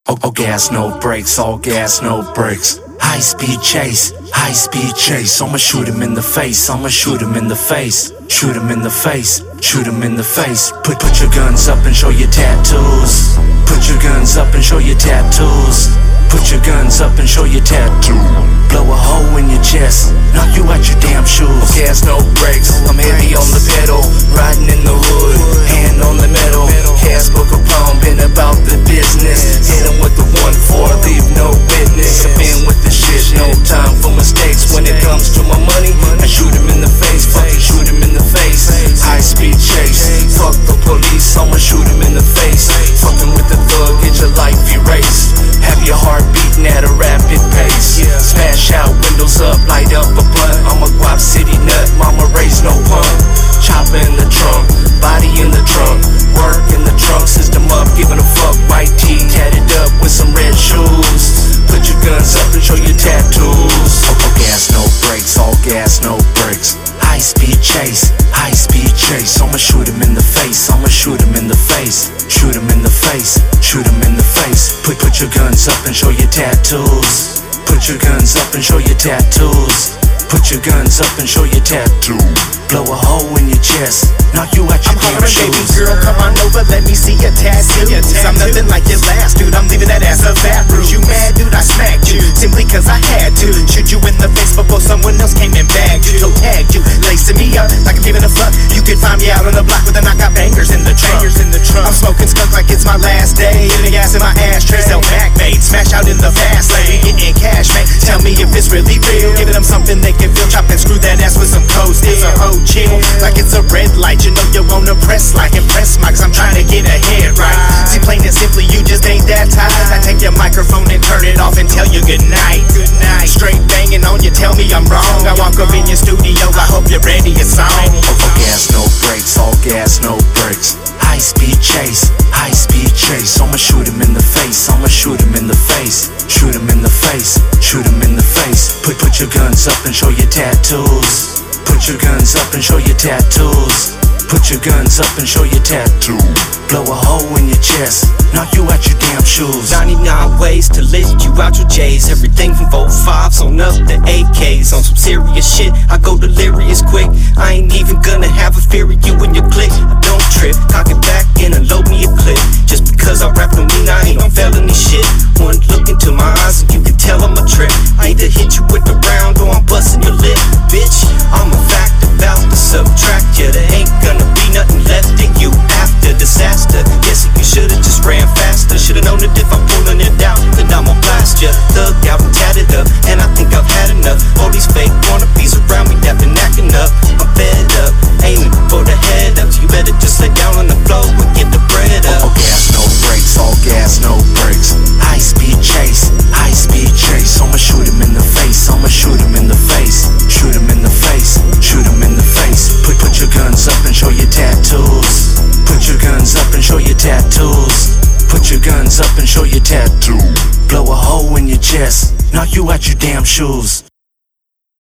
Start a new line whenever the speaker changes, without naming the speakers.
Oh, gas, no brakes, all gas, no brakes. High speed chase, high speed chase. I'ma shoot him in the face, I'ma shoot him in the face. Shoot him in the face, shoot him in the face. Put your guns up and show your tattoos. Put your guns up and show your tattoos. Put your guns up and show your tattoo. Blow a hole in your chest, knock you out your damn shoes. Gas, no brakes, I'm heavy on the pedal. Riding in the hood, hand on the metal. Cash book a palm, been about the business. Hit him with the 1-4, leave no witness. I've been with the shit, no time for mistakes. When it comes to my money, I shoot him in the face. Fucking shoot him in the face. High speed chase, fuck the police, I'ma shoot him in the face. Fucking with the thug, get your life erased. Have your heart beating at a rapid pace. Smash out, windows up, light up a blunt. I'm a Guap City nut, mama raised no punk. Chopper in the trunk, body in the trunk. Work in the trunk, system up, giving a fuck. White tee, tatted up with some red shoes. Put your guns up and show your tattoos. Oh, gas, no brakes, all gas, no brakes. High speed chase, high speed chase. I'ma shoot him in the face, I'ma shoot him in the face. Shoot him in the face, shoot him in the face. Put your guns up and show your tattoos. Put your guns up and show your tattoos. Put your guns up and show your tattoo. Blow a hole in your chest, knock you out your damn shoes.
Baby girl, come on over, let me see your tattoos. I'm nothing like your last dude, I'm leaving that ass a fat bruise. You mad dude, I smacked you, simply cause I had to. Shoot you in the face before someone else came and bagged you. So tagged you, lacing me up like I'm giving a fuck. You can find me out on the block with a knockout bangers in the trunk. I'm smoking skunk like it's my last day. Hitting gas in my ashtray, sell back mate. Smash out in the fast lane, we getting cash mate. Tell me if it's really real, giving them something they can feel. Chop and screw that ass with some cold steel. Chill, like it's a red light. You know you wanna press like impress my, cause I'm trying to get ahead, right? See, plain and simply, you just ain't that tight. I take your microphone and turn it off and tell you good night. Straight banging on you, tell me I'm wrong. I walk up in your studio, I hope you're ready, it's on.
Oh, gas, no brakes, all gas, no brakes. High speed chase, high speed chase. I'ma shoot him in the face, I'ma shoot him in the face. Shoot him in the face, shoot him in the face. Put your guns up and show your tattoos. Put your guns up and show your tattoos. Put your guns up and show your tattoo. Blow a hole in your chest, knock you out your damn shoes.
99 ways to lift you out your J's. Everything from 4.5s on up to AKs. On some serious shit, I go delirious quick. I ain't even gonna have a fear of you and your clique. I don't trip, cock it back in and load me a clip. Just because I rap don't mean I ain't on felony shit. One look into my eyes and you can tell I'm a trip. I either hit you with the round or I'm busting your lip. Bitch, I'm a fact about to subtract you. There ain't gonna be nothing left of you after disaster. Guess you should've just ran faster. Should've known that if I'm pulling it out, then I'ma blast ya. Thugged out and tatted up, and I think I've had enough. All these fake wannabes around me that been acting up. I'm fed up, aiming for the head up. So you better just lay down on the floor and get the bread up.
Oh, gas, no brakes, all gas, no brakes. High speed chase, high speed chase. I'ma shoot him in the face, I'ma shoot him in the face. Shoot him in the face, shoot him in the face. Put your guns up and show your tattoos. Put your guns up and show your tattoos. Put your guns up and show your tattoo. Blow a hole in your chest, knock you out your damn shoes.